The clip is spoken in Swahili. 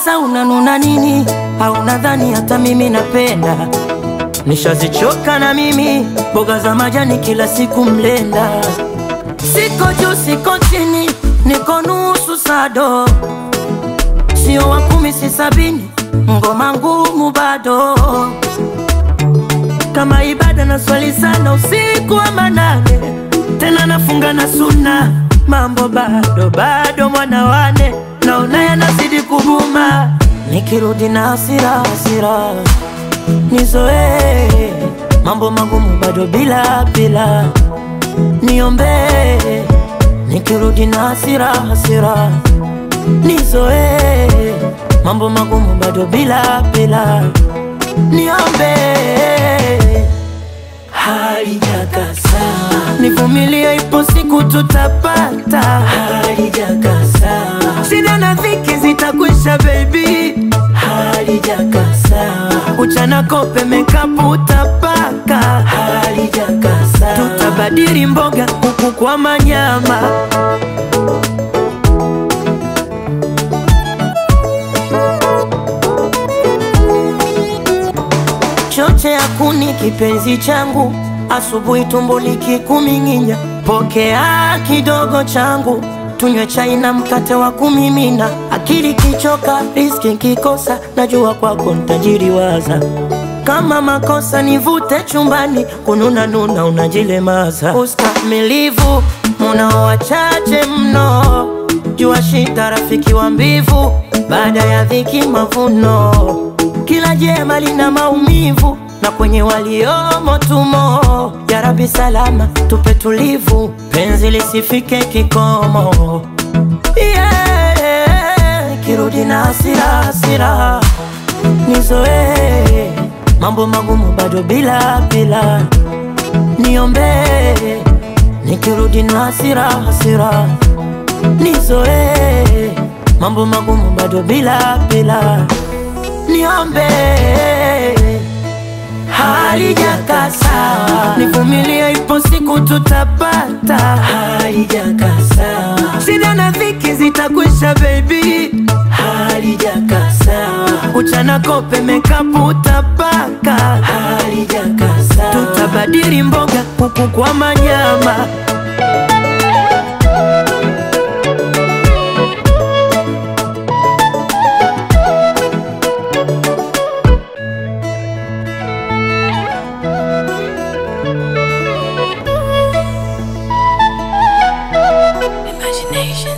Sasa unanuna nini? Au nadhani hata mimi napenda? Nishazichoka na mimi mboga za majani kila siku mlenda. Siko juu siko chini, niko nusu sado. Sio wa 10 si 70, ngoma ngumu bado. Kama ibada na swali sana usiku wa manane, tena nafunga na sunna. Mambo bado mwana wane, naona yanazidi kubuma. Nikirudi na hasira nizoe, mambo magumu bado bila niombe. Nikirudi na hasira nizoe, mambo magumu bado bila niombe. Halijakasa, nivumilie, ipo siku tutapata. Halijakasa, shida na dhiki zitakwisha baby. Halijakasa, uchana kope makeup utapaka. Halijakasa, tutabadili mboga kuku kwa manyama. Choche ya kuni kipenzi changu, asubuhi tumbo likikuminginya. Pokea kidogo changu, tunywe chai na mkate wa kumimina. Akili kichoka, riski kikosa, najua kwako nitajiriwaza. Kama makosa nivute chumbani, kununa unajilemaza. Ustamilivu munao wachache mno, jua shida rafiki wa mbivu. Baada ya dhiki mavuno, kila jema lina maumivu, na kwenye waliomo tumo. Ya Rabbi salama tupe tulivu, penzi lisifike kikomo. Kirudi na hasira nizoe, mambo magumu bado bila niombe. Nikirudi na hasira nizoe, mambo magumu bado bila niombe. Halijakasa, nivumilie, ipo siku tutapata. Halijakasa, shida na dhiki zitakwisha baby. Halijakasa, uchana kope makeup utapaka. Halijakasa, tutabadili mboga kuku kwa manyama. Imagination.